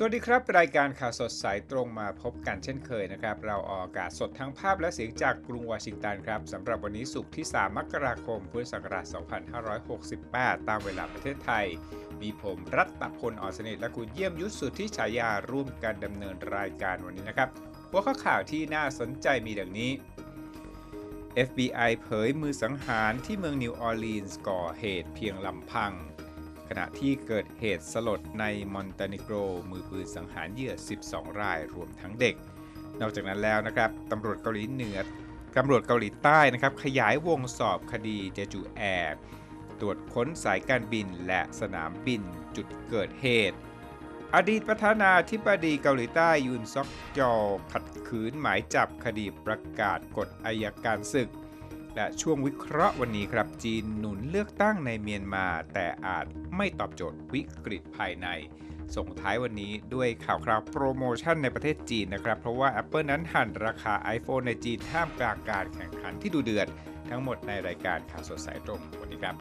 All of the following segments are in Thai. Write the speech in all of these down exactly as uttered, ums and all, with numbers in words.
วัสดีครับรายการข่าวสดสายตรงมาพบกันเช่นเคยนะครับเราออกอากาศสดทั้งภาพและเสียงจากกรุงวอชิงตันครับสำหรับวันนี้ศุกร์ที่สามมกราคมพุทธศักราชสองพันห้าร้อยหกสิบแปดตามเวลาประเทศไทยมีผมรัตพล อ่อนสนิทและคุณเยี่ยมยุทธสุทธิฉายาร่วมกันดำเนินรายการวันนี้นะครับหัวข้อข่าวที่น่าสนใจมีดังนี้ เอฟ บี ไอ เผยมือสังหารที่เมืองนิวออร์ลีนส์ก่อเหตุเพียงลำพังขณะที่เกิดเหตุสลดในมอนเตเนโกรมือปืนสังหารเหยื่อสิบสองรายรวมทั้งเด็กนอกจากนั้นแล้วนะครับตำรวจเกาหลีเหนือตำรวจเกาหลีใต้นะครับขยายวงสอบคดีเจจูแอร์ตรวจค้นสายการบินและสนามบินจุดเกิดเหตุอดีตประธานาธิบดีเกาหลีใต้ยุนซอกยอลขัดขืนหมายจับคดีประกาศกฎอัยการศึกและช่วงวิเคราะห์วันนี้ครับจีนหนุนเลือกตั้งในเมียนมาแต่อาจไม่ตอบโจทย์วิกฤตภายในส่งท้ายวันนี้ด้วยข่าวคราวโปรโมชั่นในประเทศจีนนะครับเพราะว่า Apple นั้นหั่นราคา iPhone ในจีนท่ามกลางการแข่งขันที่ดูเดือดทั้งหมดในรายการข่าวสดสายตรงวันนี้ครับ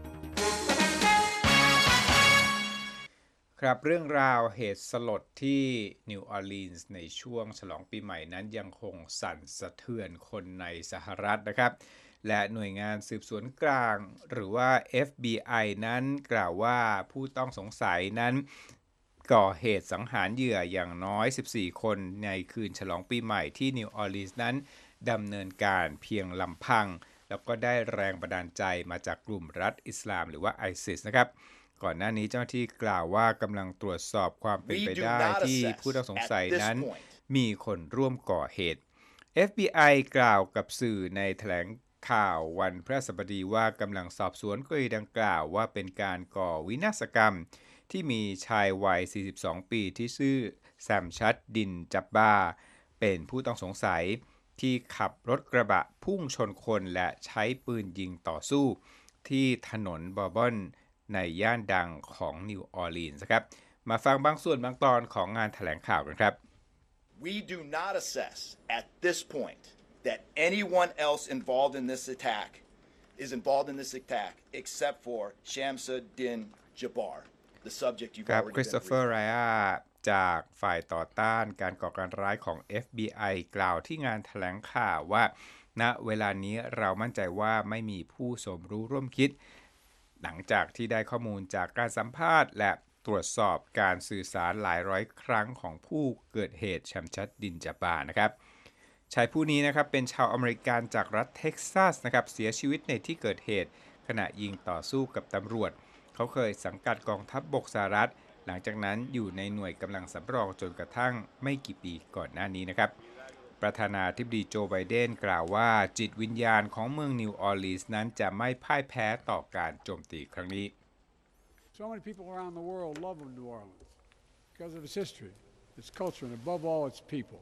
ครับเรื่องราวเหตุสลดที่นิวออร์ลีนส์ในช่วงฉลองปีใหม่นั้นยังคงสั่นสะเทือนคนในสหรัฐนะครับและหน่วยงานสืบสวนกลางหรือว่า เอฟ บี ไอ นั้นกล่าวว่าผู้ต้องสงสัยนั้นก่อเหตุสังหารเหยื่ออย่างน้อยสิบสี่คนในคืนฉลองปีใหม่ที่นิวออร์ลีนส์นั้นดำเนินการเพียงลำพังแล้วก็ได้แรงบันดาลใจมาจากกลุ่มรัฐอิสลามหรือว่า ไอซิส นะครับก่อนหน้านี้เจ้าหน้าที่กล่าวว่ากำลังตรวจสอบความเป็นไปได้ที่ผู้ต้องสงสัยนั้นมีคนร่วมก่อเหตุ เอฟ บี ไอ กล่าวกับสื่อในแถลงข่าววันพฤหัสบดีว่ากำลังสอบสวนกรณีดังกล่าวว่าเป็นการก่อวินาศกรรมที่มีชายวัยสี่สิบสองปีที่ชื่อแซมชัดดินจับบาเป็นผู้ต้องสงสัยที่ขับรถกระบะพุ่งชนคนและใช้ปืนยิงต่อสู้ที่ถนนบอร์บอนในย่านดังของนิวออร์ลีนส์ครับมาฟังบางส่วนบางตอนของงานแถลงข่าวกันครับ We do not assess at this point that anyone else involved in this attack is involved in this attack except for Shamsuddin Jabbar, the subject you've ครับ already คริสโตเฟอร์ไรอาจากฝ่ายต่อต้านการก่อการร้ายของ เอฟ บี ไอ กล่าวที่งานแถลงข่าวว่าณเวลานี้เรามั่นใจว่าไม่มีผู้สมรู้ร่วมคิดหลังจากที่ได้ข้อมูลจากการสัมภาษณ์และตรวจสอบการสื่อสารหลายร้อยครั้งของผู้เกิดเหตุแชมชัดดินจับบานะครับชายผู้นี้นะครับเป็นชาวอเมริกันจากรัฐเท็กซัสนะครับเสียชีวิตในที่เกิดเหตุขณะยิงต่อสู้กับตำรวจเขาเคยสังกัดกองทัพบกสหรัฐหลังจากนั้นอยู่ในหน่วยกำลังสำรองจนกระทั่งไม่กี่ปีก่อนหน้านี้นะครับประธานาธิบดีโจไบเดนกล่าวว่าจิตวิญญาณของเมืองนิวออร์ลีนส์นั้นจะไม่พ่ายแพ้ต่อการโจมตีครั้งนี้ So many people around the world love New Orleans because of its history, its culture, and above all, its people.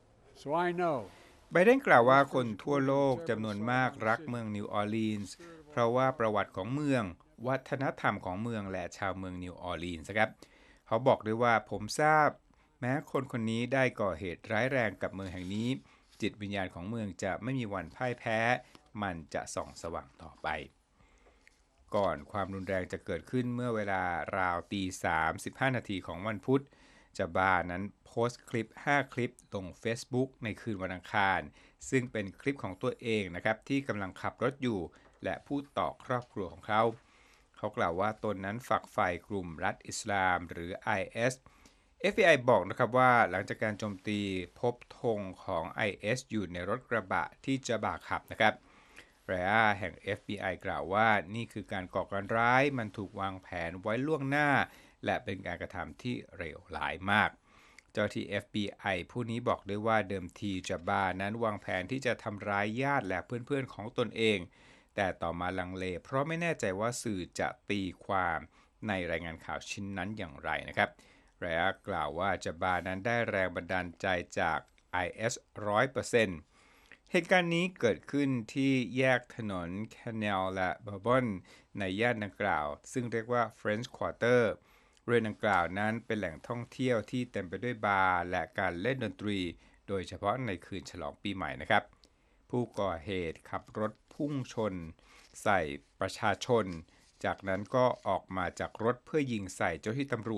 So I know. ไบเดนกล่าวว่าคนทั่วโลกจำนวนมากรักเมืองนิวออร์ลีนส์เพราะว่าประวัติของเมืองวัฒนธรรมของเมืองและชาวเมืองนิวออร์ลีนส์ครับเขาบอกด้วยว่าผมทราบแม้คนคนนี้ได้ก่อเหตุร้ายแรงกับเมืองแห่งนี้จิตวิญญาณของเมืองจะไม่มีวันพ่ายแพ้มันจะส่องสว่างต่อไปก่อนความรุนแรงจะเกิดขึ้นเมื่อเวลาราวตีสามสิบห้านาทีของวันพุธจาบานั้นโพสต์คลิปห้าคลิปลง Facebook ในคืนวันอังคารซึ่งเป็นคลิปของตัวเองนะครับที่กำลังขับรถอยู่และพูดต่อครอบครัวของเขาเขากล่าวว่าตนนั้นฝักใฝ่กลุ่มรัฐอิสลามหรือ ไอ เอส เอฟ บี ไอ บอกนะครับว่าหลังจากการโจมตีพบธงของ ไอ เอส อยู่ในรถกระบะที่จาบาขับนะครับไรอาแห่ง เอฟ บี ไอ กล่าวว่านี่คือการก่อการร้ายมันถูกวางแผนไว้ล่วงหน้าและเป็นการกระทำที่เลวร้ายมากเจ้าที่ เอฟ บี ไอ ผู้นี้บอกด้วยว่าเดิมทีจาบานั้นวางแผนที่จะทำร้ายญาติและเพื่อนๆของตนเองแต่ต่อมาลังเลเพราะไม่แน่ใจว่าสื่อจะตีความในรายงานข่าวชิ้นนั้นอย่างไรนะครับไรอากล่าวว่าจาบานั้นได้แรงบันดาลใจจาก ไอ เอส หนึ่งร้อยเปอร์เซ็นต์ เหตุการณ์นี้เกิดขึ้นที่แยกถนนแคนเนลและบอร์บอนในย่านดังกล่าวซึ่งเรียกว่า French Quarter บริเวณดังกล่าวนั้นเป็นแหล่งท่องเที่ยวที่เต็มไปด้วยบาร์และการเล่นดนตรีโดยเฉพาะในคืนฉลองปีใหม่นะครับผู้ก่อเหตุขับรถพุ่งชนใส่ประชาชนจากนั้นก็ออกมาจากรถเพื่อยิงใส่เจ้าหน้าที่ตำรวจ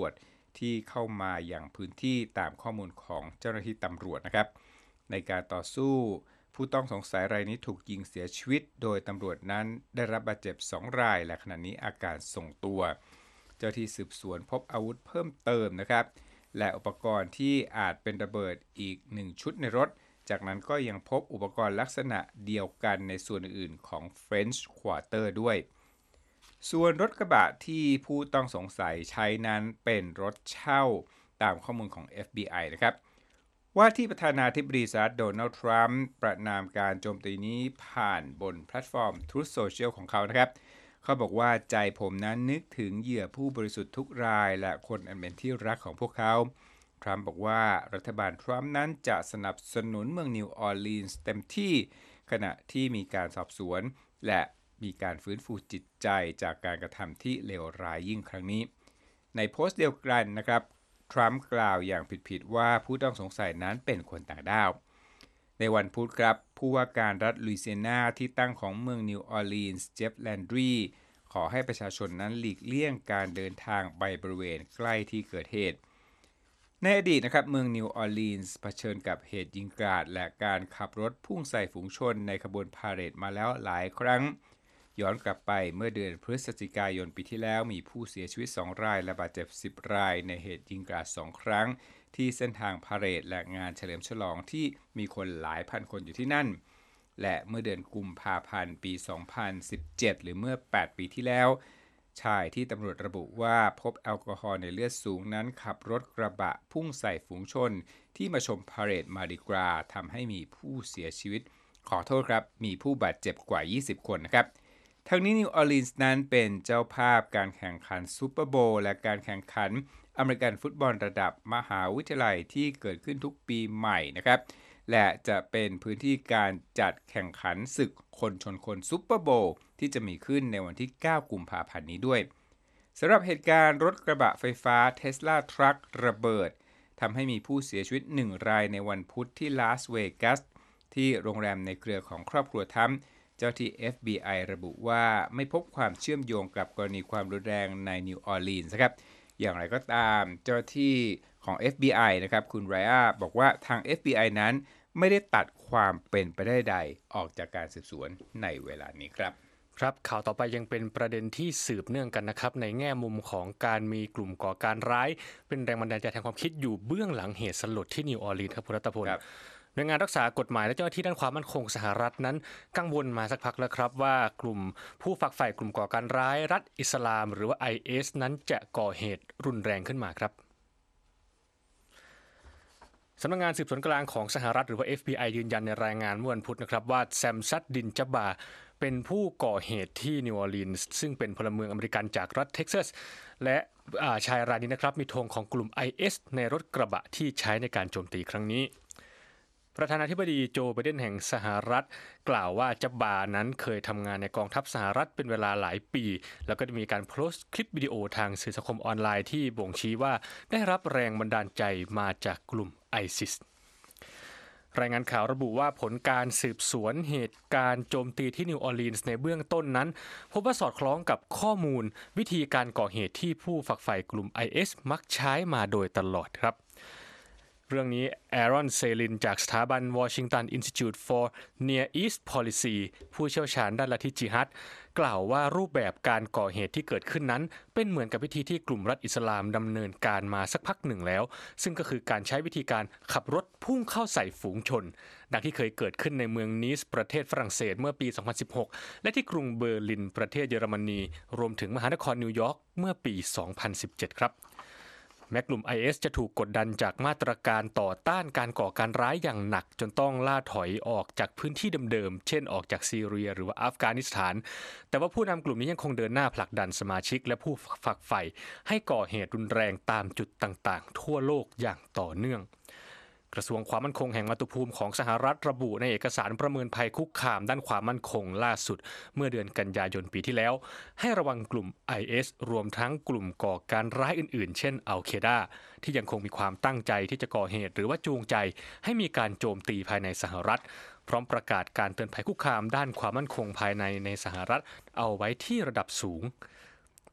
ที่เข้ามาอย่างพื้นที่ตามข้อมูลของเจ้าหน้าที่ตำรวจนะครับในการต่อสู้ผู้ต้องสงสัยรายนี้ถูกยิงเสียชีวิตโดยตำรวจนั้นได้รับบาดเจ็บสองรายและขณะนี้อาการทรงตัวเจ้าที่สืบสวนพบอาวุธเพิ่มเติมนะครับและอุปกรณ์ที่อาจเป็นระเบิดอีกหนึ่งชุดในรถจากนั้นก็ยังพบอุปกรณ์ลักษณะเดียวกันในส่วนอื่นของ French Quarter ด้วยส่วนรถกระบะที่ผู้ต้องสงสัยใช้นั้นเป็นรถเช่าตามข้อมูลของ เอฟ บี ไอ นะครับว่าที่ประธานาธิบดีสหรัฐโดนัลด์ทรัมป์ประณามการโจมตีนี้ผ่านบนแพลตฟอร์ม Truth Social ของเขานะครับเขาบอกว่าใจผมนั้นนึกถึงเหยื่อผู้บริสุทธิ์ทุกรายและคนอันเป็นที่รักของพวกเขาทรัมป์บอกว่ารัฐบาลทรัมป์นั้นจะสนับสนุนเมืองนิวออร์ลีนส์เต็มที่ขณะที่มีการสอบสวนและมีการฟื้นฟูจิตใจจากการกระทำที่เลวร้ายยิ่งครั้งนี้ในโพสต์เดียวกันนะครับทรัมป์กล่าวอย่างผิดๆว่าผู้ต้องสงสัยนั้นเป็นคนต่างด้าวในวันพุธครับผู้ว่าการรัฐลุยเซียนาที่ตั้งของเมืองนิวออร์ลีนส์เจฟแลนดรีขอให้ประชาชนนั้นหลีกเลี่ยงการเดินทางไปบริเวณใกล้ที่เกิดเหตุในอดีตนะครับเมืองนิวออร์ลีนส์เผชิญกับเหตุยิงกราดและการขับรถพุ่งใส่ฝูงชนในขบวนพาเหรดมาแล้วหลายครั้งย้อนกลับไปเมื่อเดือนพฤศจิกายนปีที่แล้วมีผู้เสียชีวิตสองรายและบาดเจ็บสิบรายในเหตุยิงกราดสองครั้งที่เส้นทางพาเหรดและงานเฉลิมฉลองที่มีคนหลายพันคนอยู่ที่นั่นและเมื่อเดือนกุมภาพันธ์ปีสองพันสิบเจ็ดหรือเมื่อแปดปีที่แล้วชายที่ตำรวจระบุว่าพบแอลกอฮอล์ในเลือดสูงนั้นขับรถกระบะพุ่งใส่ฝูงชนที่มาชมพาเหรดมาดิกราทำให้มีผู้เสียชีวิตขอโทษครับมีผู้บาดเจ็บกว่ายี่สิบคนนะครับทั้งนี้นิวออร์ลีนส์นั้นเป็นเจ้าภาพการแข่งขันซูเปอร์โบว์และการแข่งขันอเมริกันฟุตบอลระดับมหาวิทยาลัยที่เกิดขึ้นทุกปีใหม่นะครับและจะเป็นพื้นที่การจัดแข่งขันศึกคนชนคนซูเปอร์โบว์ที่จะมีขึ้นในวันที่เก้ากุมภาพันธ์นี้ด้วยสำหรับเหตุการณ์รถกระบะไฟฟ้า Tesla Truck ระเบิดทำให้มีผู้เสียชีวิตหนึ่งรายในวันพุธที่ลาสเวกัสที่โรงแรมในเครือของครอบครัวทรัมป์เจ้าที่ เอฟ บี ไอ ระบุว่าไม่พบความเชื่อมโยงกับกรณีความรุนแรงในนิวออร์ลีนส์ครับอย่างไรก็ตามเจ้าที่ของ เอฟ บี ไอ นะครับคุณไรอาบอกว่าทาง เอฟ บี ไอ นั้นไม่ได้ตัดความเป็นไปได้ใดออกจากการสืบสวนในเวลานี้ครับครับข่าวต่อไปยังเป็นประเด็นที่สืบเนื่องกันนะครับในแง่มุมของการมีกลุ่มก่อการร้ายเป็นแรงบันดาลใจทางความคิดอยู่เบื้องหลังเหตุสลดที่นิวออร์ลีนส์ครับคุณรัตพลหน่วยงานรักษากฎหมายและเจ้าหน้าที่ด้านความมั่นคงสหรัฐนั้นกังวลมาสักพักแล้วครับว่ากลุ่มผู้ฝักใฝ่กลุ่มก่อการร้ายรัฐอิสลามหรือว่า ไอ เอส นั้นจะก่อเหตุรุนแรงขึ้นมาครับสำนักงานสืบสวนกลางของสหรัฐหรือว่า เอฟ บี ไอ ยืนยันในรายงานเมื่อวันพุธนะครับว่าแซมซัดดินจับบาเป็นผู้ก่อเหตุที่นิวออร์ลีนส์ซึ่งเป็นพลเมืองอเมริกันจากรัฐเท็กซัสและชายรายนี้นะครับมีธงของกลุ่ม ไอ เอส ในรถกระบะที่ใช้ในการโจมตีครั้งนี้ประธานาธิบดีโจไบเดนแห่งสหรัฐกล่าวว่าจับบานั้นเคยทำงานในกองทัพสหรัฐเป็นเวลาหลายปีแล้วก็ได้มีการโพสต์คลิปวิดีโอทางสื่อสังคมออนไลน์ที่บ่งชี้ว่าได้รับแรงบันดาลใจมาจากกลุ่มไอซิสรายงานข่าวระบุว่าผลการสืบสวนเหตุการณ์โจมตีที่นิวออร์ลีนส์ในเบื้องต้นนั้นพบว่าสอดคล้องกับข้อมูลวิธีการก่อเหตุที่ผู้ฝักใฝ่กลุ่ม ไอ เอส มักใช้มาโดยตลอดครับเรื่องนี้แอรอนเซลินจากสถาบัน Washington Institute for Near East Policy ผู้เชี่ยวชาญด้านลัทธิจิฮัดกล่าวว่ารูปแบบการก่อเหตุที่เกิดขึ้นนั้นเป็นเหมือนกับวิธีที่กลุ่มรัฐอิสลามดำเนินการมาสักพักหนึ่งแล้วซึ่งก็คือการใช้วิธีการขับรถพุ่งเข้าใส่ฝูงชนดังที่เคยเกิดขึ้นในเมืองนีสประเทศฝรั่งเศสเมื่อปี สองพันสิบหก และที่กรุงเบอร์ลินประเทศเยอรมนีรวมถึงมหานครนิวยอร์กเมื่อปี สองพันสิบเจ็ด ครับแม้กลุ่ม ไอ เอส จะถูกกดดันจากมาตรการต่อต้านการก่อการร้ายอย่างหนักจนต้องล่าถอยออกจากพื้นที่เดิมๆเช่นออกจากซีเรียหรือว่าอัฟกานิสถานแต่ว่าผู้นำกลุ่มนี้ยังคงเดินหน้าผลักดันสมาชิกและผู้ฝักใฝ่ให้ก่อเหตุรุนแรงตามจุดต่างๆทั่วโลกอย่างต่อเนื่องกระทรวงความมั่นคงแห่งมาตุภูมิของสหรัฐระบุในเอกสารประเมินภัยคุกคามด้านความมั่นคงล่าสุดเมื่อเดือนกันยายนปีที่แล้วให้ระวังกลุ่ม ไอ เอส รวมทั้งกลุ่มก่อการร้ายอื่นๆเช่นอัลเคดาที่ยังคงมีความตั้งใจที่จะก่อเหตุหรือว่าจูงใจให้มีการโจมตีภายในสหรัฐพร้อมประกาศการเตือนภัยคุกคามด้านความมั่นคงภายในในสหรัฐเอาไว้ที่ระดับสูง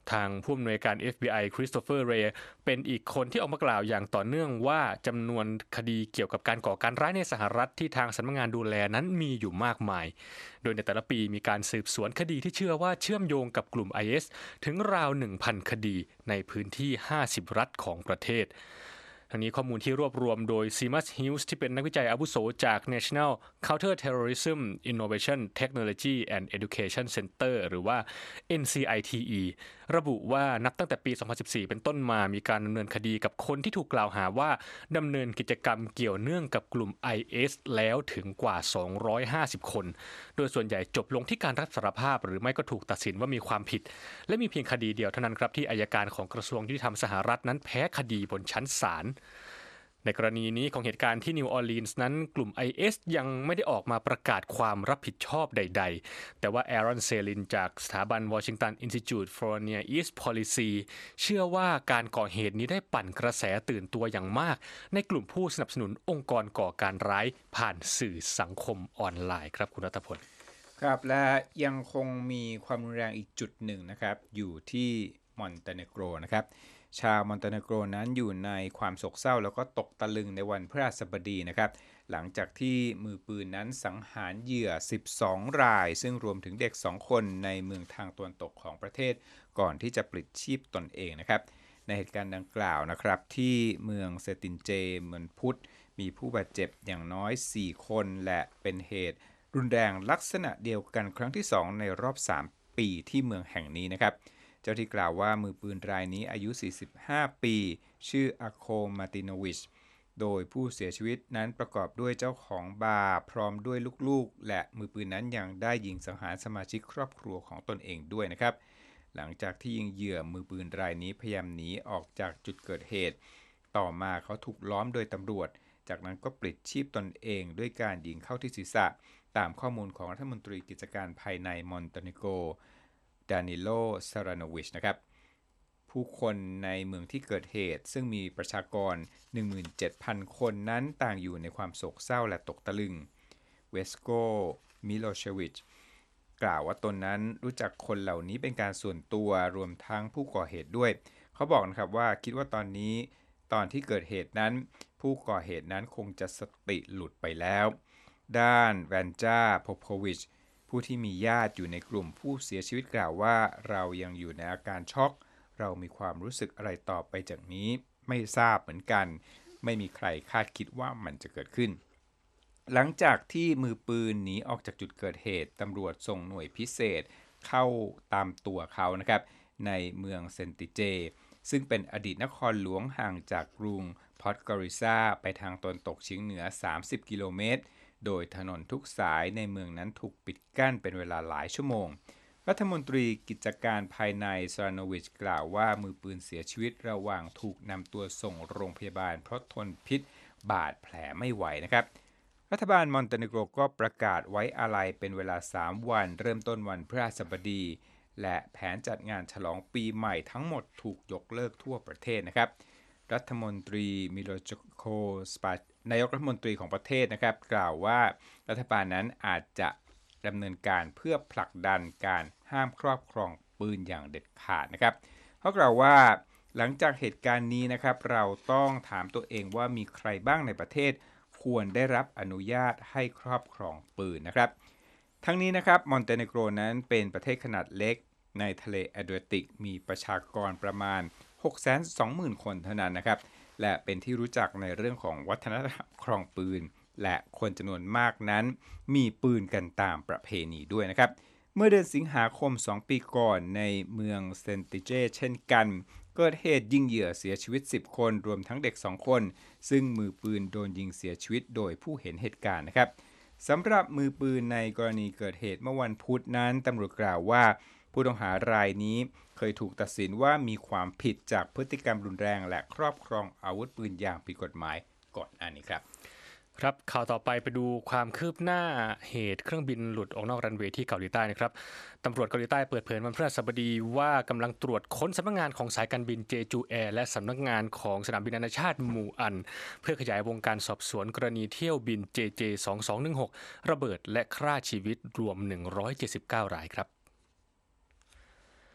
ทางผู้อำนวยการ เอฟ บี ไอ คริสโตเฟอร์ เรย์เป็นอีกคนที่ออกมากล่าวอย่างต่อเนื่องว่าจำนวนคดีเกี่ยวกับการก่อการร้ายในสหรัฐที่ทางสำนักงานดูแลนั้นมีอยู่มากมายโดยในแต่ละปีมีการสืบสวนคดีที่เชื่อว่าเชื่อมโยงกับกลุ่ม ไอ เอส ถึงราว หนึ่งพัน คดีในพื้นที่ห้าสิบรัฐของประเทศทั้งนี้ข้อมูลที่รวบรวมโดย Seamus Hughes ที่เป็นนักวิจัยอาวุโสจาก National Counter-Terrorism Innovation Technology and Education Center หรือว่า เอ็น ซี ไอ ที อี ระบุว่านับตั้งแต่ปี สองพันสิบสี่ เป็นต้นมามีการดำเนินคดีกับคนที่ถูกกล่าวหาว่าดำเนินกิจกรรมเกี่ยวเนื่องกับกลุ่ม ไอ เอส แล้วถึงกว่า สองร้อยห้าสิบ คนโดยส่วนใหญ่จบลงที่การรับสารภาพหรือไม่ก็ถูกตัดสินว่ามีความผิดและมีเพียงคดีเดียวเท่านั้นครับที่อัยการของกระทรวงยุติธรรมสหรัฐนั้นแพ้คดีบนชั้นศาลในกรณีนี้ของเหตุการณ์ที่นิวออร์ลีนส์นั้นกลุ่ม ไอ เอส ยังไม่ได้ออกมาประกาศความรับผิดชอบใดๆแต่ว่าแอรอนเซลินจากสถาบัน Washington Institute for Near East Policy เชื่อว่าการก่อเหตุนี้ได้ปั่นกระแสตื่นตัวอย่างมากในกลุ่มผู้สนับสนุนองค์กรก่อการร้ายผ่านสื่อสังคมออนไลน์ครับคุณรัตพลครับและยังคงมีความรุนแรงอีกจุดหนึ่งนะครับอยู่ที่มอนเตเนโกรนะครับชาวมอนเตเนโกรนั้นอยู่ในความโศกเศร้าแล้วก็ตกตะลึงในวันพฤหัสบดีนะครับหลังจากที่มือปืนนั้นสังหารเหยื่อสิบสองรายซึ่งรวมถึงเด็กสองคนในเมืองทางตะวันตกของประเทศก่อนที่จะปลิดชีพตนเองนะครับในเหตุการณ์ดังกล่าวนะครับที่เมืองเซตินเจเมืองพุธมีผู้บาดเจ็บอย่างน้อยสี่คนและเป็นเหตุรุนแรงลักษณะเดียวกันครั้งที่สองในรอบสามปีที่เมืองแห่งนี้นะครับเจ้าที่กล่าวว่ามือปืนรายนี้อายุสี่สิบห้าปีชื่ออาโคมาติโนวิชโดยผู้เสียชีวิตนั้นประกอบด้วยเจ้าของบาร์พร้อมด้วยลูกๆและมือปืนนั้นยังได้ยิงสังหารสมาชิกครอบครัวของตนเองด้วยนะครับหลังจากที่ยิงเหยื่อมือปืนรายนี้พยายามหนีออกจากจุดเกิดเหตุต่อมาเขาถูกล้อมโดยตำรวจจากนั้นก็ปลิดชีพตนเองด้วยการยิงเข้าที่ศีรษะตามข้อมูลของรัฐมนตรีกิจการภายในมอนเตเนโกรดานิโล ซาราโนวิชนะครับผู้คนในเมืองที่เกิดเหตุซึ่งมีประชากร หนึ่งหมื่นเจ็ดพัน คนนั้นต่างอยู่ในความโศกเศร้าและตกตะลึงเวสโก มิโลเชวิชกล่าวว่าตนนั้นรู้จักคนเหล่านี้เป็นการส่วนตัวรวมทั้งผู้ก่อเหตุด้วยเขาบอกนะครับว่าคิดว่าตอนนี้ตอนที่เกิดเหตุนั้นผู้ก่อเหตุนั้นคงจะสติหลุดไปแล้วด้านแวนจา โพโพวิชผู้ที่มีญาติอยู่ในกลุ่มผู้เสียชีวิตกล่าวว่าเรายังอยู่ในอาการช็อกเรามีความรู้สึกอะไรต่อไปจากนี้ไม่ทราบเหมือนกันไม่มีใครคาดคิดว่ามันจะเกิดขึ้นหลังจากที่มือปืนหนีออกจากจุดเกิดเหตุตำรวจส่งหน่วยพิเศษเข้าตามตัวเขานะครับในเมืองเซนติเจซึ่งเป็นอดีตนครหลวงห่างจากกรุงพอดกอริซาไปทางตะวันตกเฉียงเหนือสามสิบกิโลเมตรโดยถนนทุกสายในเมืองนั้นถูกปิดกั้นเป็นเวลาหลายชั่วโมงรัฐมนตรีกิจการภายในซาราโนวิชกล่าวว่ามือปืนเสียชีวิตระหว่างถูกนำตัวส่งโรงพยาบาลเพราะทนพิษบาดแผลไม่ไหวนะครับรัฐบาลมอนเตเนโกรก็ประกาศไว้อาลัยเป็นเวลาสามวันเริ่มต้นวันพฤหัสบดีและแผนจัดงานฉลองปีใหม่ทั้งหมดถูกยกเลิกทั่วประเทศนะครับรัฐมนตรีมิโลโจโคสปานายกรัฐมนตรีของประเทศนะครับกล่าวว่ารัฐบาลนั้นอาจจะดำเนินการเพื่อผลักดันการห้ามครอบครองปืนอย่างเด็ดขาดนะครับเขากล่าวว่าหลังจากเหตุการณ์นี้นะครับเราต้องถามตัวเองว่ามีใครบ้างในประเทศควรได้รับอนุญาตให้ครอบครองปืนนะครับทั้งนี้นะครับมอนเตเนโกรนั้นเป็นประเทศขนาดเล็กในทะเลแอดริติกมีประชากรประมาณ หกแสนสองหมื่น คนเท่านั้นนะครับและเป็นที่รู้จักในเรื่องของวัฒนธรรมครองปืนและคนจำนวนมากนั้นมีปืนกันตามประเพณีด้วยนะครับเมื่อเดือนสิงหาคมสองปีก่อนในเมืองเซนติเจเช่นกันเกิดเหตุยิงเหยื่อเสียชีวิตสิบคนรวมทั้งเด็กสองคนซึ่งมือปืนโดนยิงเสียชีวิตโดยผู้เห็นเหตุการณ์นะครับสำหรับมือปืนในกรณีเกิดเหตุเมื่อวันพุธนั้นตำรวจกล่าวว่าผู้ต้องหารายนี้เคยถูกตัดสินว่ามีความผิดจากพฤติกรรมรุนแรงและครอบครองอาวุธปืนอย่างผิดกฎหมายก่อนอันนี้ครับครับข่าวต่อไปไปดูความคืบหน้าเหตุเครื่องบินหลุดออกนอกรันเวย์ที่เกาหลีใต้นะครับตำรวจเกาหลีใต้เปิดเผยวันพฤหัสบดีว่ากำลังตรวจค้นสำนักงานของสายการบินเจจูแอร์และสำนักงานของสนามบินนานาชาติมูอันเพื่อขยายวงการสอบสวนกรณีเที่ยวบิน เจ เจ สองสองหนึ่งหก ระเบิดและฆ่าชีวิตรวมหนึ่งร้อยเจ็ดสิบเก้ารายครับ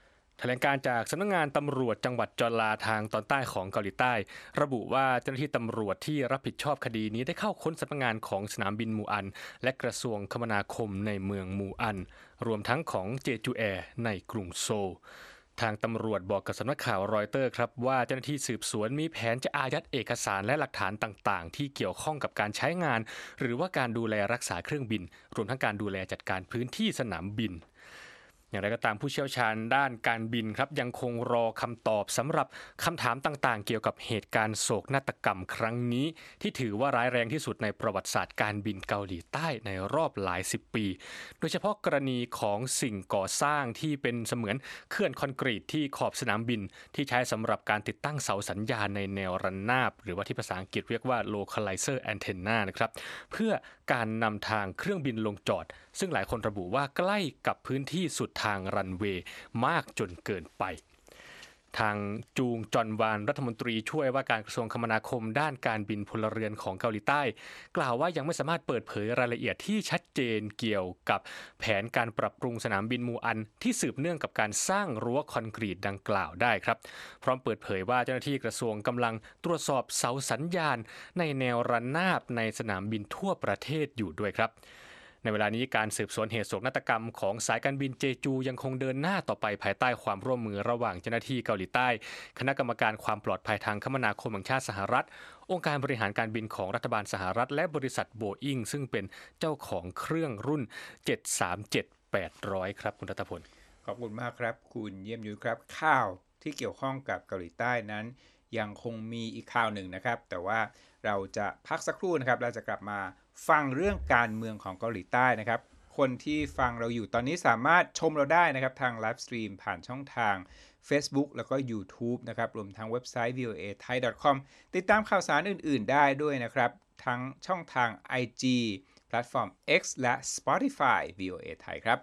แถลงการจากสำนักงานตำรวจจังหวัดจอลาทางตอนใต้ของเกาหลีใต้ ระบุว่าเจ้าหน้าที่ตำรวจที่รับผิดชอบคดีนี้ได้เข้าค้นสำนักงานของสนามบินมูอันและกระทรวงคมนาคมในเมืองมูอันรวมทั้งของเจจูแอร์ในกรุงโซลทางตำรวจบอกกับสำนักข่าวรอยเตอร์ครับว่าเจ้าหน้าที่สืบสวนมีแผนจะอายัดเอกสารและหลักฐานต่างๆที่เกี่ยวข้องกับการใช้งานหรือว่าการดูแลรักษาเครื่องบินรวมทั้งการดูแลจัดการพื้นที่สนามบินอย่างไรก็ตามผู้เชี่ยวชาญด้านการบินครับยังคงรอคำตอบสำหรับคำถามต่างๆเกี่ยวกับเหตุการณ์โศกนาฏกรรมครั้งนี้ที่ถือว่าร้ายแรงที่สุดในประวัติศาสตร์การบินเกาหลีใต้ในรอบหลายสิบปีโดยเฉพาะกรณีของสิ่งก่อสร้างที่เป็นเสมือนเขื่อนคอนกรีตที่ขอบสนามบินที่ใช้สำหรับการติดตั้งเสาสัญญาณในแนวระนาบหรือว่าที่ภาษาอังกฤษเรียกว่า localizer antenna นะครับเพื่อการนำทางเครื่องบินลงจอดซึ่งหลายคนระบุว่าใกล้กับพื้นที่สุดทางรันเวย์มากจนเกินไปทางจูงจอนวานรัฐมนตรีช่วยว่าการกระทรวงคมนาคมด้านการบินพลเรือนของเกาหลีใต้กล่าวว่ายังไม่สามารถเปิดเผยรายละเอียดที่ชัดเจนเกี่ยวกับแผนการปรับปรุงสนามบินมูอันที่สืบเนื่องกับการสร้างรั้วคอนกรีตดังกล่าวได้ครับพร้อมเปิดเผยว่าเจ้าหน้าที่กระทรวงกำลังตรวจสอบเสาสัญญาณในแนวระนาบในสนามบินทั่วประเทศอยู่ด้วยครับในเวลานี้การสืบสวนเหตุโศกนาฏกรรมของสายการบินเจจูยังคงเดินหน้าต่อไปภายใต้ความร่วมมือระหว่างเจ้าหน้าที่เกาหลีใต้คณะกรรมการความปลอดภัยทางคมนาคมแห่งชาติสหรัฐองค์การบริหารการบินของรัฐบาลสหรัฐและบริษัทโบอิงซึ่งเป็นเจ้าของเครื่องรุ่นเจ็ดสามเจ็ด แปดร้อยครับคุณรัตพลขอบคุณมากครับคุณเยี่ยมยุ้ยครับข่าวที่เกี่ยวข้องกับเกาหลีใต้นั้นยังคงมีอีกข่าวหนึ่งนะครับแต่ว่าเราจะพักสักครู่นะครับเราจะกลับมาฟังเรื่องการเมืองของเกาหลีใต้นะครับคนที่ฟังเราอยู่ตอนนี้สามารถชมเราได้นะครับทางไลฟ์สตรีมผ่านช่องทาง Facebook แล้วก็ YouTube นะครับรวมทั้งเว็บไซต์ วี โอ เอ ไทย ดอท คอม ติดตามข่าวสารอื่นๆได้ด้วยนะครับทั้งช่องทาง ไอ จี แพลตฟอร์ม X และ Spotify วี โอ เอ ไทยครับ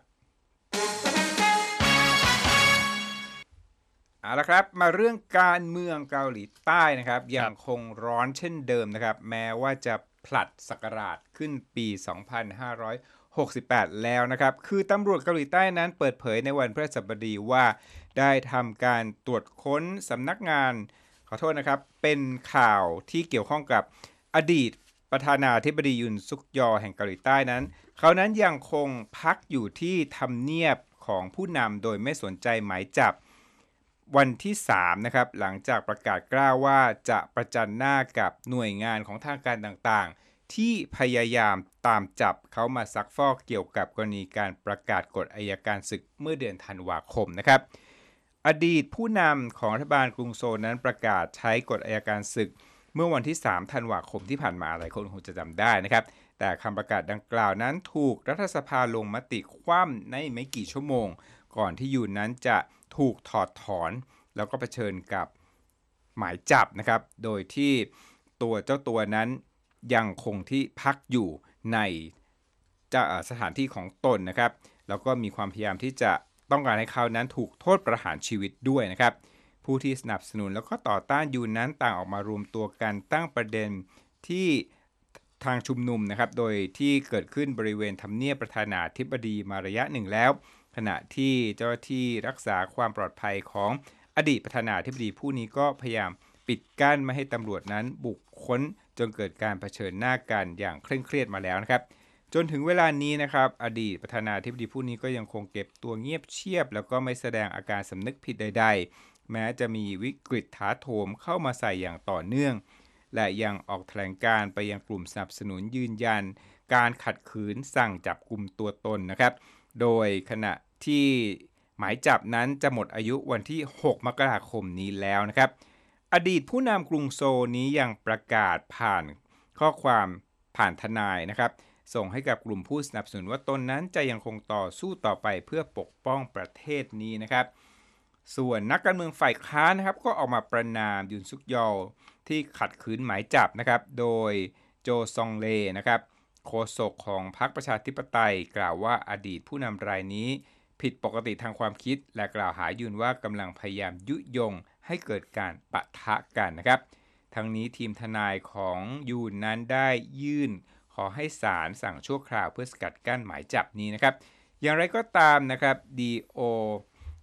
เอาละครับมาเรื่องการเมืองเกาหลีใต้นะครับยังคงร้อนเช่นเดิมนะครับแม้ว่าจะผลัดศักราชขึ้นปี สองพันห้าร้อยหกสิบแปด แล้วนะครับคือตำรวจเกาหลีใต้นั้นเปิดเผยในวันพฤหัสบดีว่าได้ทำการตรวจค้นสำนักงานขอโทษนะครับเป็นข่าวที่เกี่ยวข้องกับอดีตประธานาธิบดียุนซุกยอแห่งเกาหลีใต้นั้นเขานั้นยังคงพักอยู่ที่ทำเนียบของผู้นำโดยไม่สนใจหมายจับวันที่สามนะครับหลังจากประกาศกล้าวว่าจะประจันหน้ากับหน่วยงานของทางการต่างๆที่พยายามตามจับเขามาซักฟอกเกี่ยวกับกรณีการประกาศกฎอัยการศึกเมื่อเดือนธันวาคมนะครับอดีตผู้นำของรัฐบาลกรุงโซลนั้นประกาศใช้กฎอัยการศึกเมื่อวันที่สามธันวาคมที่ผ่านมาหลายคนคงจะจำได้นะครับแต่คำประกาศดังกล่าวนั้นถูกรัฐสภาลงมติคว่ำในไม่กี่ชั่วโมงก่อนที่ยูนนั้นจะถูกถอดถอนแล้วก็เผชิญกับหมายจับนะครับโดยที่ตัวเจ้าตัวนั้นยังคงที่พักอยู่ในสถานที่ของตนนะครับแล้วก็มีความพยายามที่จะต้องการให้เขานั้นถูกโทษประหารชีวิตด้วยนะครับผู้ที่สนับสนุนแล้วก็ต่อต้านยูนนั้นต่างออกมารวมตัวกันตั้งประเด็นที่ทางชุมนุมนะครับโดยที่เกิดขึ้นบริเวณทำเนียบประธานาธิบดีมาระยะหนึ่งแล้วขณะที่เจ้าหน้าที่รักษาความปลอดภัยของอดีตประธานาธิบดีผู้นี้ก็พยายามปิดกั้นไม่ให้ตำรวจนั้นบุกค้นจนเกิดการเผชิญหน้ากันอย่างเคร่งเครียดมาแล้วนะครับจนถึงเวลานี้นะครับอดีตประธานาธิบดีผู้นี้ก็ยังคงเก็บตัวเงียบเชียบแล้วก็ไม่แสดงอาการสำนึกผิดใดๆแม้จะมีวิกฤตถาโถมเข้ามาใส่อย่างต่อเนื่องและยังออกแถลงการไปยังกลุ่มสนับสนุนยืนยันการขัดขืนสั่งจับกุมตัวตนนะครับโดยขณะที่หมายจับนั้นจะหมดอายุวันที่หกมกราคมนี้แล้วนะครับอดีตผู้นำกรุงโซลนี้ยังประกาศผ่านข้อความผ่านทนายนะครับส่งให้กับกลุ่มผู้สนับสนุนว่าตนนั้นจะยังคงต่อสู้ต่อไปเพื่อปกป้องประเทศนี้นะครับส่วนนักการเมืองฝ่ายค้านนะครับก็ออกมาประณามยุนซุกยอลที่ขัดขืนหมายจับนะครับโดยโจซองเลนะครับโฆษกของพรรคประชาธิปไตยกล่าวว่าอดีตผู้นำรายนี้ผิดปกติทางความคิดและกล่าวหายุนว่ากำลังพยายามยุยงให้เกิดการปะทะกันนะครับทั้งนี้ทีมทนายของยุนนั้นได้ยื่นขอให้ศาลสั่งชั่วคราวเพื่อสกัดกั้นหมายจับนี้นะครับอย่างไรก็ตามนะครับดีโอ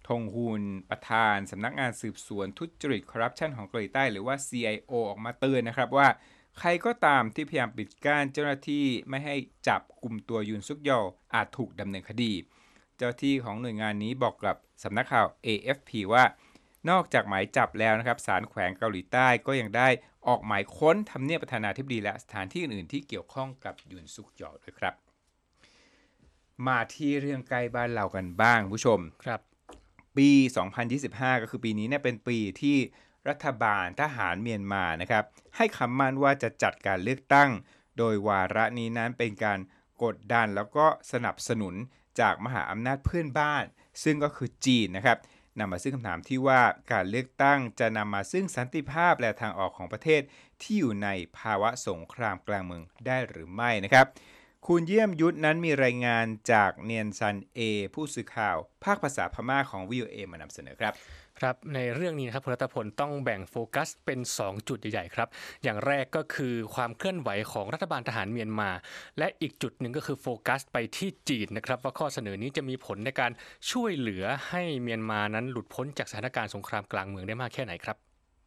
ทงฮุนประธานสำนักงานสืบสวนทุจริตคอร์รัปชันของเกาหลีใต้หรือว่า ซี ไอ โอ ออกมาเตือนนะครับว่าใครก็ตามที่พยายามปิดกั้นเจ้าหน้าที่ไม่ให้จับกลุ่มตัวยุนซุกยออาจถูกดำเนินคดีเจ้าที่ของหน่วยงานนี้บอกกับสำนักข่าว เอ เอฟ พี ว่านอกจากหมายจับแล้วนะครับศาลแขวงเกาหลีใต้ก็ยังได้ออกหมายค้นทำเนียบประธานาธิบดีและสถานที่อื่นๆที่เกี่ยวข้องกับยุนซุกยอด้วยครับมาที่เรื่องใกล้บ้านเรากันบ้างผู้ชมครับปีสองพันยี่สิบห้าก็คือปีนี้เนี่ยเป็นปีที่รัฐบาลทหารเมียนมานะครับให้คำมั่นว่าจะจัดการเลือกตั้งโดยวาระนี้นั้นเป็นการกดดันแล้วก็สนับสนุนจากมหาอำนาจเพื่อนบ้านซึ่งก็คือจีนนะครับนำมาซึ่งคำถามที่ว่าการเลือกตั้งจะนำมาซึ่งสันติภาพและทางออกของประเทศที่อยู่ในภาวะสงครามกลางเมืองได้หรือไม่นะครับคุณเยี่ยมยุทธนั้นมีรายงานจากเนียนซันเอผู้สื่อข่าวภาคภาษาพม่าของ วี โอ เอ มานำเสนอครับครับในเรื่องนี้นะครับคุณรัตพลต้องแบ่งโฟกัสเป็นสองจุดใหญ่ๆครับอย่างแรกก็คือความเคลื่อนไหวของรัฐบาลทหารเมียนมาและอีกจุดหนึ่งก็คือโฟกัสไปที่จีนนะครับว่าข้อเสนอนี้จะมีผลในการช่วยเหลือให้เมียนมานั้นหลุดพ้นจากสถานการณ์สงครามกลางเมืองได้มากแค่ไหนครับ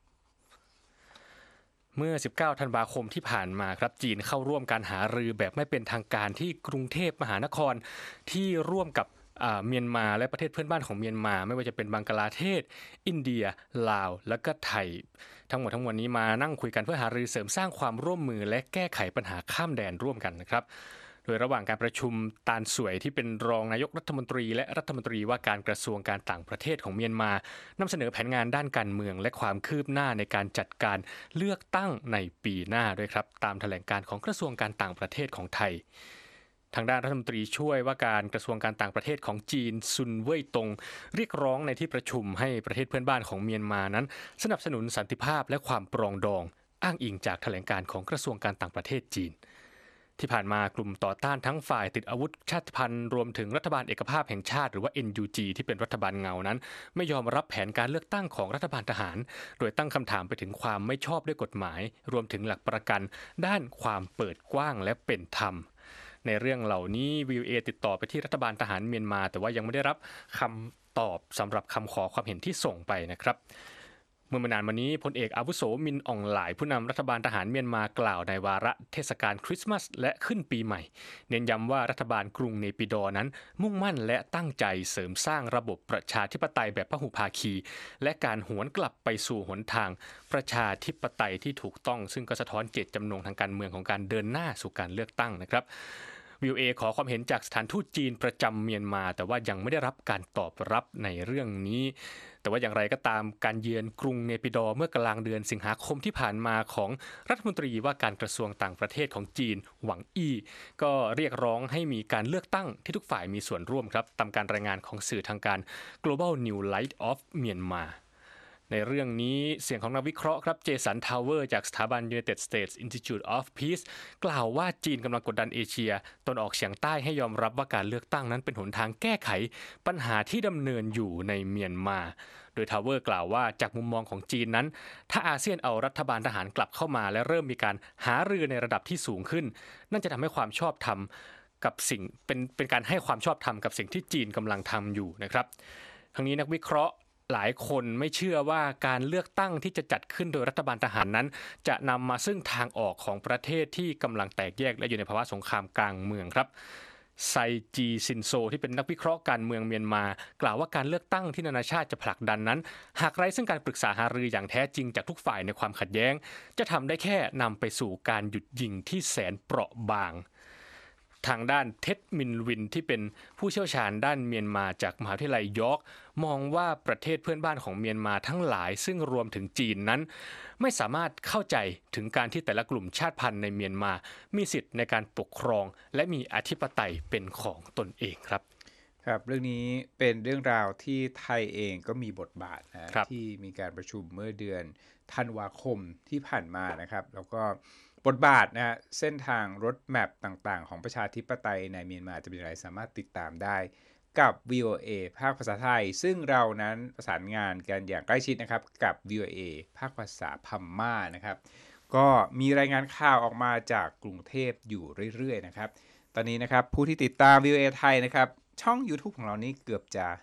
เมื่อสิบเก้าธันวาคมที่ผ่านมาครับจีนเข้าร่วมการหารือแบบไม่เป็นทางการที่กรุงเทพมหานครที่ร่วมกับเมียนมาและประเทศเพื่อนบ้านของเมียนมาไม่ว่าจะเป็นบังกลาเทศอินเดียลาวและก็ไทยทั้งหมดทั้งมวลนี้มานั่งคุยกันเพื่อหารือเสริมสร้างความร่วมมือและแก้ไขปัญหาข้ามแดนร่วมกันนะครับโดยระหว่างการประชุมตาลสวยที่เป็นรองนายกรัฐมนตรีและรัฐมนตรีว่าการกระทรวงการต่างประเทศของเมียนมานำเสนอแผนงานด้านการเมืองและความคืบหน้าในการจัดการเลือกตั้งในปีหน้าด้วยครับตามแถลงการของกระทรวงการต่างประเทศของไทยทางด้านรัฐมนตรีช่วยว่าการกระทรวงการต่างประเทศของจีนซุนเว่ยตงเรียกร้องในที่ประชุมให้ประเทศเพื่อนบ้านของเมียนมานั้นสนับสนุนสันติภาพและความปรองดองอ้างอิงจากแถลงการของกระทรวงการต่างประเทศจีนที่ผ่านมากลุ่มต่อต้านทั้งฝ่ายติดอาวุธชาติพันธุ์รวมถึงรัฐบาลเอกภาพแห่งชาติหรือว่า เอ็น ยู จี ที่เป็นรัฐบาลเงานั้นไม่ยอมรับแผนการเลือกตั้งของรัฐบาลทหารโดยตั้งคำถามไปถึงความไม่ชอบด้วยกฎหมายรวมถึงหลักประกันด้านความเปิดกว้างและเป็นธรรมในเรื่องเหล่านี้ วี โอ เอ ติดต่อไปที่รัฐบาลทหารเมียนมาแต่ว่ายังไม่ได้รับคำตอบสำหรับคำขอความเห็นที่ส่งไปนะครับเมื่อไม่นานมานี้พลเอกอาวุโสมินอ่องหลายผู้นำรัฐบาลทหารเมียนมากล่าวในวาระเทศกาลคริสต์มาสและขึ้นปีใหม่เน้นย้ำว่ารัฐบาลกรุงเนปิดอร์นั้นมุ่งมั่นและตั้งใจเสริมสร้างระบบประชาธิปไตยแบบพหุภาคีและการหวนกลับไปสู่หนทางประชาธิปไตยที่ถูกต้องซึ่งก็สะท้อนเจตจำนงทางการเมืองของการเดินหน้าสู่การเลือกตั้งนะครับวี โอ เอ ขอความเห็นจากสถานทูตจีนประจำเมียนมาแต่ว่ายังไม่ได้รับการตอบรับในเรื่องนี้แต่ว่าอย่างไรก็ตามการเยือนกรุงเนปิดอร์เมื่อกลางเดือนสิงหาคมที่ผ่านมาของรัฐมนตรีว่าการกระทรวงต่างประเทศของจีนหวังอี้ก็เรียกร้องให้มีการเลือกตั้งที่ทุกฝ่ายมีส่วนร่วมครับตามการรายงานของสื่อทางการ Global New Light of Myanmarในเรื่องนี้เสียงของนักวิเคราะห์ครับเจสันทาวเวอร์จากสถาบัน United States Institute of Peace กล่าวว่าจีนกำลังกดดันเอเชียตะวันออกเฉียงใต้ให้ยอมรับว่าการเลือกตั้งนั้นเป็นหนทางแก้ไขปัญหาที่ดำเนินอยู่ในเมียนมาโดยทาวเวอร์กล่าวว่าจากมุมมองของจีนนั้นถ้าอาเซียนเอารัฐบาลทหารกลับเข้ามาและเริ่มมีการหารือในระดับที่สูงขึ้นนั่นจะทำให้ความชอบธรรมกับสิ่งเป็นเป็นการให้ความชอบธรรมกับสิ่งที่จีนกำลังทำอยู่นะครับทั้งนี้นักวิเคราะห์หลายคนไม่เชื่อว่าการเลือกตั้งที่จะจัดขึ้นโดยรัฐบาลทหารนั้นจะนำมาซึ่งทางออกของประเทศที่กำลังแตกแยกและอยู่ในภาวะสงครามกลางเมืองครับไซจีซินโซที่เป็นนักวิเคราะห์การเมืองเมียนมากล่าวว่าการเลือกตั้งที่นานาชาติจะผลักดันนั้นหากไร้ซึ่งการปรึกษาหารืออย่างแท้จริงจากทุกฝ่ายในความขัดแย้งจะทำได้แค่นำไปสู่การหยุดยิงที่แสนเปราะบางทางด้านเท็ดมินวินที่เป็นผู้เชี่ยวชาญด้านเมียนมาจากมหาวิทยาลัยยอร์กมองว่าประเทศเพื่อนบ้านของเมียนมาทั้งหลายซึ่งรวมถึงจีนนั้นไม่สามารถเข้าใจถึงการที่แต่ละกลุ่มชาติพันธุ์ในเมียนมามีสิทธิ์ในการปกครองและมีอธิปไตยเป็นของตนเองครับครับเรื่องนี้เป็นเรื่องราวที่ไทยเองก็มีบทบาทนะที่มีการประชุมเมื่อเดือนธันวาคมที่ผ่านมานะครับแล้วก็บทบาทนะเส้นทางรถแมพต่างๆของประชาธิปไตยในเมียนมาจะเป็นอย่างไรสามารถติดตามได้กับ วี โอ เอ ภาคภาษาไทยซึ่งเรานั้นประสานงานกันอย่างใกล้ชิดนะครับกับ วี โอ เอ ภาคภาษาพม่านะครับก็มีรายงานข่าวออกมาจากกรุงเทพอยู่เรื่อยๆนะครับตอนนี้นะครับผู้ที่ติดตาม วี โอ เอ ไทยนะครับช่อง YouTube ของเรานี้เกือบจะ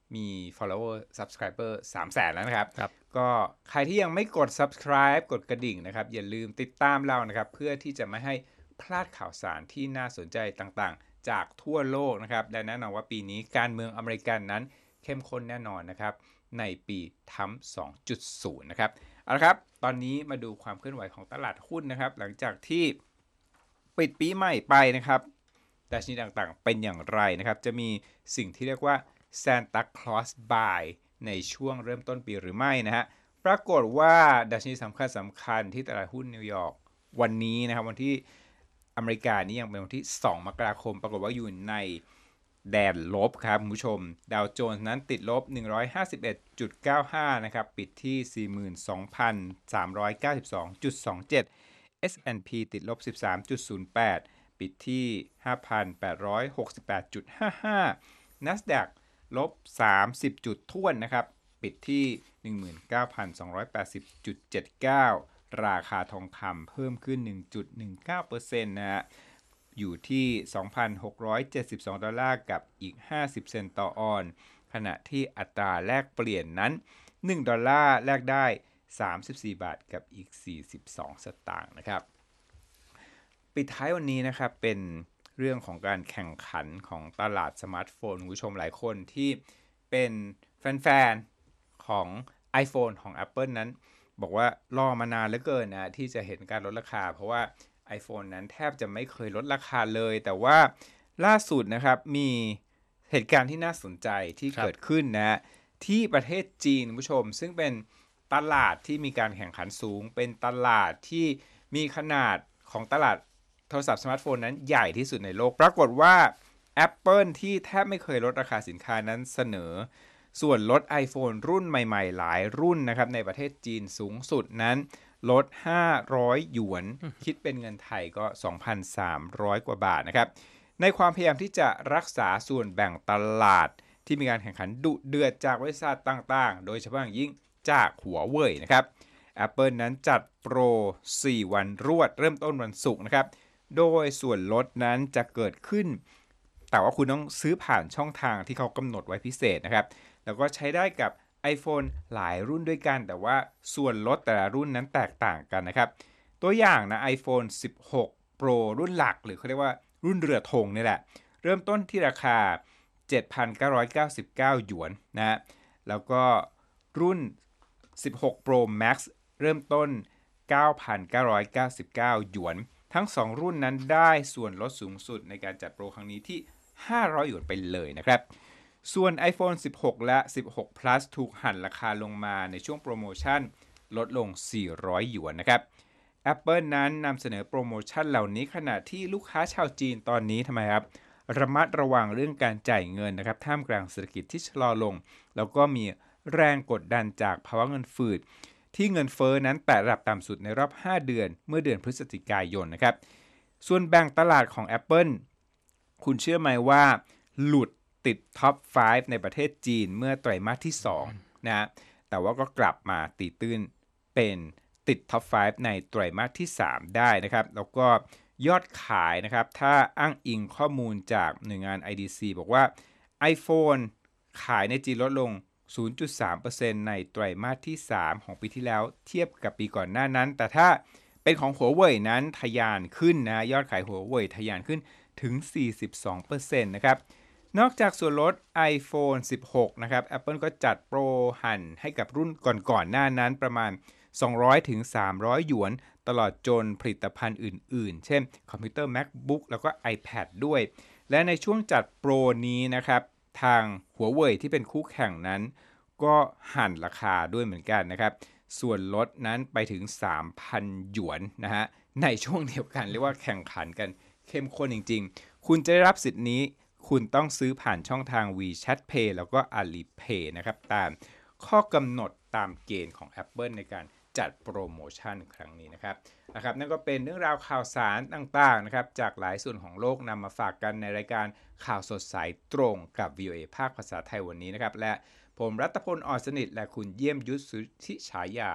มี follower subscriber สามแสนแล้วนะครับครับก็ใครที่ยังไม่กด subscribe กดกระดิ่งนะครับอย่าลืมติดตามเรานะครับเพื่อที่จะไม่ให้พลาดข่าวสารที่น่าสนใจต่างๆจากทั่วโลกนะครับและแน่นอนว่าปีนี้การเมืองอเมริกันนั้นเข้มข้นแน่นอนนะครับในปีทัมป์ สองจุดศูนย์ นะครับเอาละครับตอนนี้มาดูความเคลื่อนไหวของตลาดหุ้นนะครับหลังจากที่ปิดปีใหม่ไปนะครับดัชนีต่างๆเป็นอย่างไรนะครับจะมีสิ่งที่เรียกว่า Santa Claus Buy ในช่วงเริ่มต้นปีหรือไม่นะฮะปรากฏว่าดัชนีสำคัญสำคัญที่ตลาดหุ้นนิวยอร์กวันนี้นะครับวันที่อเมริกานี่ยังเป็นวันที่สองมกราคมปรากฏว่าอยู่ในแดนลบครับคุณผู้ชมดาวโจนส์นั้นติดลบ หนึ่งร้อยห้าสิบเอ็ดจุดเก้าห้า นะครับปิดที่ สี่หมื่นสองพันสามร้อยเก้าสิบสองจุดสองเจ็ด เอส แอนด์ พี ติดลบ สิบสามจุดศูนย์แปด ปิดที่ ห้าพันแปดร้อยหกสิบแปดจุดห้าห้า NASDAQ ลบ สามสิบ จุดถ้วนนะครับปิดที่ หนึ่งหมื่นเก้าพันสองร้อยแปดสิบจุดเจ็ดเก้า ราคาทองคำเพิ่มขึ้น หนึ่งจุดหนึ่งเก้าเปอร์เซ็นต์ นะฮะอยู่ที่ สองพันหกร้อยเจ็ดสิบสอง ดอลลาร์กับอีกห้าสิบเซนต์ต่อออนซ์ขณะที่อัตราแลกเปลี่ยนนั้นหนึ่งดอลลาร์แลกได้สามสิบสี่บาทกับอีกสี่สิบสองสตางค์นะครับปิดท้ายวันนี้นะครับเป็นเรื่องของการแข่งขันของตลาดสมาร์ทโฟนคุณผู้ชมหลายคนที่เป็นแฟนๆของ iPhone ของ Apple นั้นบอกว่ารอมานานเหลือเกินนะที่จะเห็นการลดราคาเพราะว่า iPhone นั้นแทบจะไม่เคยลดราคาเลยแต่ว่าล่าสุดนะครับมีเหตุการณ์ที่น่าสนใจที่เกิดขึ้นนะที่ประเทศจีนคุณผู้ชมซึ่งเป็นตลาดที่มีการแข่งขันสูงเป็นตลาดที่มีขนาดของตลาดโทรศัพท์สมาร์ทโฟนนั้นใหญ่ที่สุดในโลกปรากฏว่า Apple ที่แทบไม่เคยลดราคาสินค้านั้นเสนอส่วนลด iPhone รุ่นใหม่ๆหลายรุ่นนะครับในประเทศจีนสูงสุดนั้นลดห้าร้อยหยวน คิดเป็นเงินไทยก็ สองพันสามร้อย กว่าบาทนะครับในความพยายามที่จะรักษาส่วนแบ่งตลาดที่มีการแข่งขันดุเดือดจากบริษัทต่างๆโดยเฉพาะอย่างยิ่งจากหัวเว่ยนะครับ Apple นั้นจัดโปรสี่วันรวดเริ่มต้นวันศุกร์นะครับโดยส่วนลดนั้นจะเกิดขึ้นแต่ว่าคุณต้องซื้อผ่านช่องทางที่เขากำหนดไว้พิเศษนะครับแล้วก็ใช้ได้กับ iPhone หลายรุ่นด้วยกันแต่ว่าส่วนลดแต่ละรุ่นนั้นแตกต่างกันนะครับตัวอย่างนะ iPhone สิบหก Pro รุ่นหลักหรือเขาเรียกว่ารุ่นเรือธงนี่แหละเริ่มต้นที่ราคา เจ็ดพันเก้าร้อยเก้าสิบเก้า หยวนนะฮะแล้วก็รุ่นสิบหก Pro Max เริ่มต้น เก้าพันเก้าร้อยเก้าสิบเก้า หยวนทั้งสองรุ่นนั้นได้ส่วนลดสูงสุดในการจัดโปรครั้งนี้ที่ห้าร้อยหยวนไปเลยนะครับส่วน iPhone สิบหก และ สิบหก Plus ถูกหั่นราคาลงมาในช่วงโปรโมชั่นลดลงสี่ร้อยหยวนนะครับ Apple นั้นนำเสนอโปรโมชั่นเหล่านี้ขณะที่ลูกค้าชาวจีนตอนนี้ทำไมครับระมัดระวังเรื่องการจ่ายเงินนะครับท่ามกลางเศรษฐกิจที่ชะลอลงแล้วก็มีแรงกดดันจากภาวะเงินฝืดที่เงินเฟ้อนั้นแตะระดับต่ำสุดในรอบห้าเดือนเมื่อเดือนพฤศจิกายนนะครับส่วนแบ่งตลาดของ Apple คุณเชื่อไหมว่าหลุดติดท็อปห้าในประเทศจีนเมื่อไตรมาสที่สองนะแต่ว่าก็กลับมาตีตื้นเป็นติดท็อปห้าในไตรมาสที่สามได้นะครับแล้วก็ยอดขายนะครับถ้าอ้างอิงข้อมูลจากหน่วยงาน ไอ ดี ซี บอกว่า iPhone ขายในจีนลดลง ศูนย์จุดสามเปอร์เซ็นต์ ในไตรมาสที่สามของปีที่แล้วเทียบกับปีก่อนหน้านั้นแต่ถ้าเป็นของหัวเว่ยนั้นทะยานขึ้นนะยอดขายหัวเว่ยทะยานขึ้นถึง สี่สิบสองเปอร์เซ็นต์ นะครับนอกจากส่วนลด iPhone สิบหก นะครับ Apple ก็จัดโปรหั่นให้กับรุ่นก่อนๆหน้านั้นประมาณ สองร้อยถึงสามร้อย หยวนตลอดจนผลิตภัณฑ์อื่นๆเช่นคอมพิวเตอร์ MacBook แล้วก็ iPad ด้วยและในช่วงจัดโปรนี้นะครับทางหัวเว่ยที่เป็นคู่แข่งนั้นก็หั่นราคาด้วยเหมือนกันนะครับส่วนลดนั้นไปถึง สามพัน หยวนนะฮะในช่วงเดียวกันเรียกว่าแข่งขันกันเข้มข้นจริงๆคุณจะได้รับสิทธิ์นี้คุณต้องซื้อผ่านช่องทาง WeChat Pay แล้วก็ Alipay นะครับตามข้อกำหนดตามเกณฑ์ของ Apple ในการจัดโปรโมชั่นครั้งนี้นะครับนะครับนั่นก็เป็นเรื่องราวข่าวสารต่างๆนะครับจากหลายส่วนของโลกนำมาฝากกันในรายการข่าวสดสายตรงกับ วี โอ เอ ภาคภาษาไทยวันนี้นะครับและผมรัตพล อ่อนสนิทและคุณเยี่ยมยุทธสุทธิฉายา